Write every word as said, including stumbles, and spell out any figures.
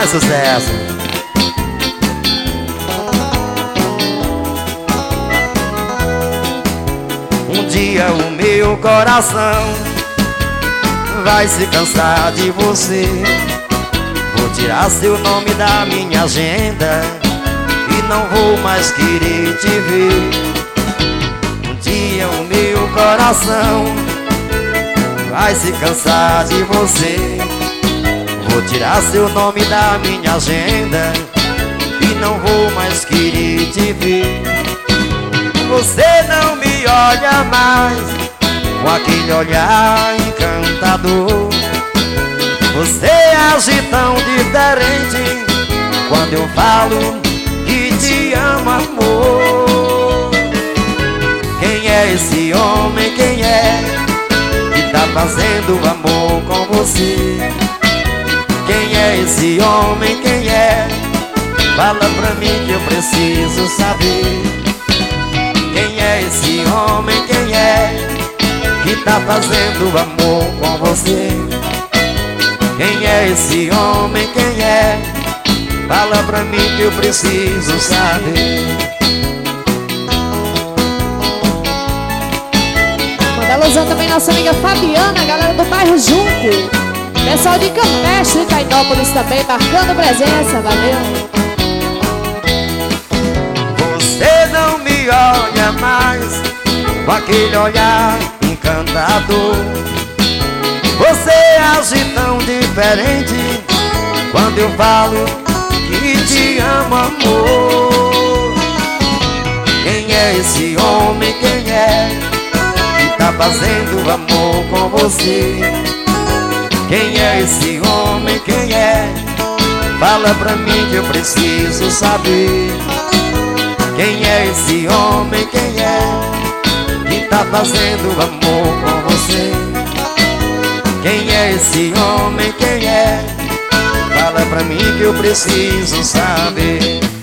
mais sucesso. Um dia o meu coração vai se cansar de você. Vou tirar seu nome da minha agenda e não vou mais querer te ver. Um dia o meu coração vai se cansar de você. Vou tirar seu nome da minha agenda e não vou mais querer te ver. Você não me olha mais com aquele olhar encantador. Você age tão diferente quando eu falo que te amo, amor. Quem é esse homem, quem é que tá fazendo amor com você? Quem é esse homem, quem é? Fala pra mim que eu preciso saber. Quem é esse homem, quem é que tá fazendo amor com você? Quem é esse homem, quem é? Fala pra mim que eu preciso saber. Manda alusão também nossa amiga Fabiana, galera do bairro Junco. Pessoal de Campestre e Tainópolis também marcando presença, valeu. Você não me olha mais com aquele olhar encantador. Você age tão diferente quando eu falo que te amo, amor. Quem é esse homem, quem é que tá fazendo amor com você? Quem é esse homem, quem é? Fala pra mim que eu preciso saber. Quem é esse homem, quem é que tá fazendo amor com você? Quem é esse homem, quem é? Fala pra mim que eu preciso saber.